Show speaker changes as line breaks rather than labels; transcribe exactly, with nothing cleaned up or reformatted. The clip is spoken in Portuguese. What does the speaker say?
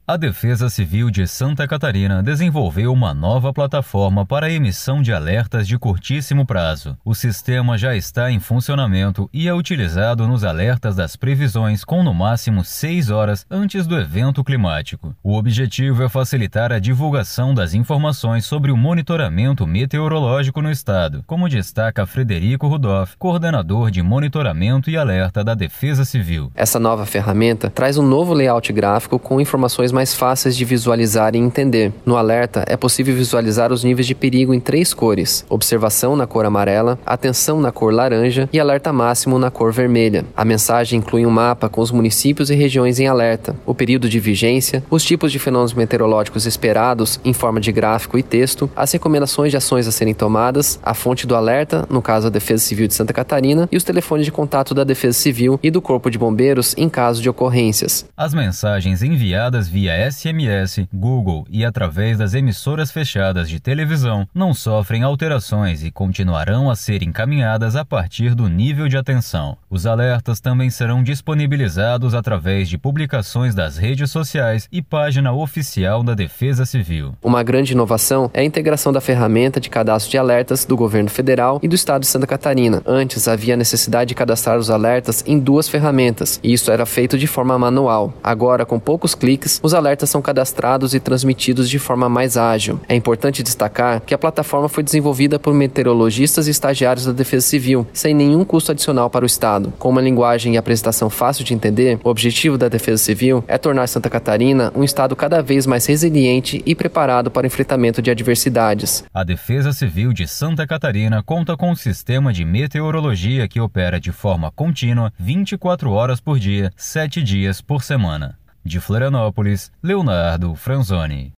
A Defesa Civil de Santa Catarina desenvolveu uma nova plataforma para a emissão de alertas de curtíssimo prazo. O sistema já está em funcionamento e é utilizado nos alertas das previsões com no máximo seis horas antes do evento climático. O objetivo é facilitar a divulgação das informações sobre o monitoramento meteorológico no estado, como destaca Frederico Rudolph, coordenador de monitoramento e alerta da Defesa Civil.
Essa nova ferramenta traz um novo layout gráfico com informações mais fáceis de visualizar e entender. No alerta, é possível visualizar os níveis de perigo em três cores: observação na cor amarela, atenção na cor laranja e alerta máximo na cor vermelha. A mensagem inclui um mapa com os municípios e regiões em alerta, o período de vigência, os tipos de fenômenos meteorológicos esperados em forma de gráfico e texto, as recomendações de ações a serem tomadas, a fonte do alerta, no caso a Defesa Civil de Santa Catarina, e os telefones de contato da Defesa Civil e do Corpo de Bombeiros em caso de ocorrências.
As mensagens enviadas via S M S, Google e através das emissoras fechadas de televisão não sofrem alterações e continuarão a ser encaminhadas a partir do nível de atenção. Os alertas também serão disponibilizados através de publicações das redes sociais e página oficial da Defesa Civil.
Uma grande inovação é a integração da ferramenta de cadastro de alertas do governo federal e do estado de Santa Catarina. Antes havia a necessidade de cadastrar os alertas em duas ferramentas, e isso era feito de forma manual. Agora, com poucos cliques, os alertas são cadastrados e transmitidos de forma mais ágil. É importante destacar que a plataforma foi desenvolvida por meteorologistas e estagiários da Defesa Civil, sem nenhum custo adicional para o Estado. Com uma linguagem e apresentação fácil de entender, o objetivo da Defesa Civil é tornar Santa Catarina um Estado cada vez mais resiliente e preparado para o enfrentamento de adversidades.
A Defesa Civil de Santa Catarina conta com um sistema de meteorologia que opera de forma contínua, vinte e quatro horas por dia, sete dias por semana. De Florianópolis, Leonardo Franzoni.